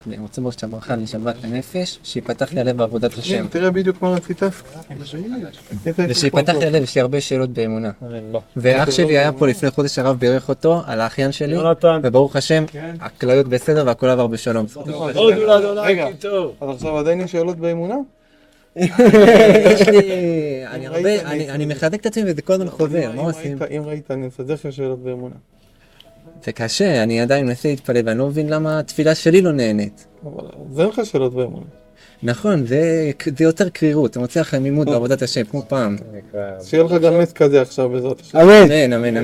אני רוצה בראש את הברכה לשלוות הנפש, שיפתח לי הלב בעבודת השם. תראה בדיוק מה רצית. ושיפתח לי הלב, יש לי הרבה שאלות באמונה. ואח שלי היה פה לפני חודש, הרב בירך אותו על האחיין שלי, וברוך השם, הכליות בסדר והכל עבר בשלום. רגע, אז עכשיו עדיין יש שאלות באמונה? יש לי, אני מחזק את עצמי וזה כל הזמן חוזר, מה עושים? אם ראית, אני אסדר לך שאלות באמונה. זה קשה, אני עדיין מנסה להתפלל ואני לא מבין למה התפילה שלי לא נהנית. אבל זה אין לך שאלות באמונה. נכון, זה יוצר קרירות, זה מוצא לך עמימות בעבודת השם, כמו פעם. שיהיה לך גם נס כזה עכשיו בעזרת השם. אמן. אמן.